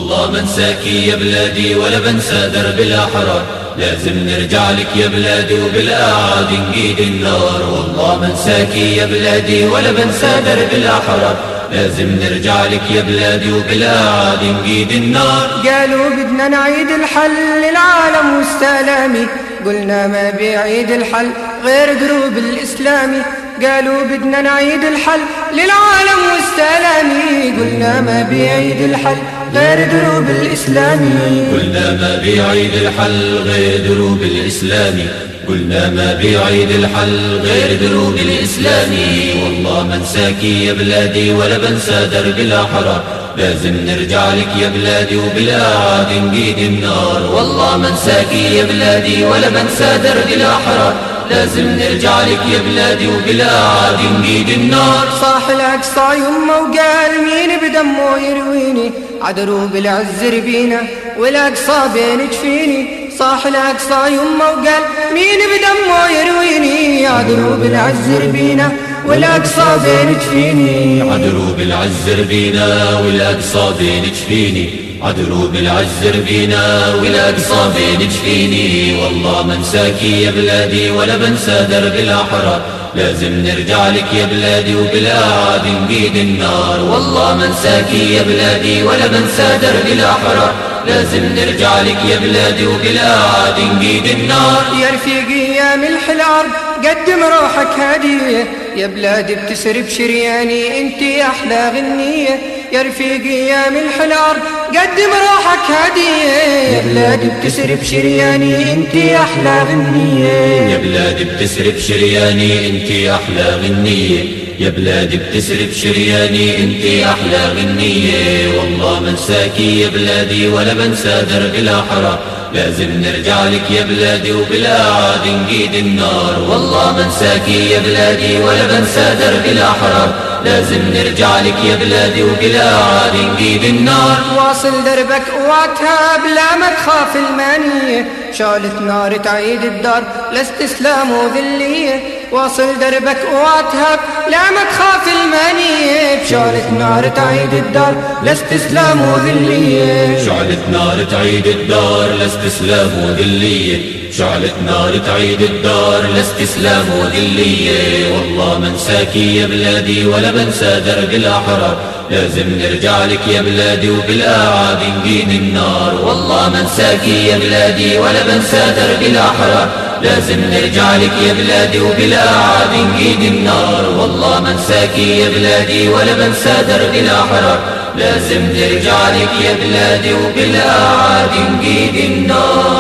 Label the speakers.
Speaker 1: والله منساكي يا بلادي ولا بنسى درب الأحرار، لازم نرجع لك يا بلادي وبالأعادي نقيد النار. والله منساكي يا بلادي ولا بنسى درب الأحرار، لازم نرجع لك يا بلادي وبالأعادي نقيد النار.
Speaker 2: قالوا بدنا نعيد الحل للعالم واستلامي، قلنا ما بيعيد الحل غير دروب الإسلامي. قالوا بدنا نعيد الحل للعالم واستلامي، قلنا ما بيعيد الحل غير دروب الإسلامي.
Speaker 1: قلنا ما بيعيد الحل غير دروب الإسلامي، قلنا ما بيعيد الحل غير دروب الإسلامي. والله منساكي يا بلادي ولا بنسى درب الأحرار، لازم نرجع لك يا بلادي وبالأعادي نقيد النار. والله منساكي يا بلادي ولا بنسى درب الأحرار، لازم نرجع لك يا بلادي وبالأعادي نقيد النار.
Speaker 2: صاح الأقصى يمه وقال مين بدمه يرويني، عدروب العز ربينا والأقصى بين جفيني. صاح الأقصى يمه وقال مين بدمه يرويني، عدروب العز ربينا والأقصى بين جفيني.
Speaker 1: عدروب العز ربينا والأقصى بين جفيني، عدروب العز ربينا والأقصى بين جفيني. والله منساكي يا بلادي ولا بنسى درب الأحرار، لازم نرجع لك يا بلادي وبالأعادي نقيد النار. والله منساكي يا بلادي ولا بنسى درب الأحرار، لازم نرجع لك يا بلادي وبالأعادي نقيد النار.
Speaker 2: يا رفيقي يا ملح الأرض قدم روحك هدية، يا بلادي بتسرب شرياني انتي أحلى غنية. يا رفيقي يا ملح الأرض قدم روحك هدية، يا بلادي بتسرب شرياني انتي أحلى غنية.
Speaker 1: يا بلادي بتسرب شرياني انتي أحلى غنية، يا بلادي بتسرب شرياني انتي أحلى غنية. والله منساكي يا بلادي ولا بنسى درب الأحرار، لازم نرجع لك يا بلادي وبالأعادي نقيد النار. والله منساكي يا بلادي ولا بنسى درب الأحرار، لازم نرجع لك يا بلادي وبالأعادي نقيد النار.
Speaker 2: واصل دربك وقتها بلا ما تخاف المانية، شالت نار تعيد الدار لاستسلام وذلية. واصل دربك وقتها لا ما تخاف المانية، بشالت نار تعيد الدار لاستسلام وذلية.
Speaker 1: شعلت نار تعيد الدار لاستسلام وذلية، شعلت نار تعيد الدار لاستسلام وذلية. والله منساكي يا بلادي ولا بنسى درب الأحرار، لازم نرجع لك يا بلادي وبالأعادي نقيد النار. والله منساكي يا بلادي ولا بنسى درب الأحرار، لازم نرجع لك يا بلادي وبالأعادي نقيد النار. والله منساكي يا بلادي ولا بنسى درب الأحرار، لازم نرجع لك يا بلادي وبالأعادي نقيد النار.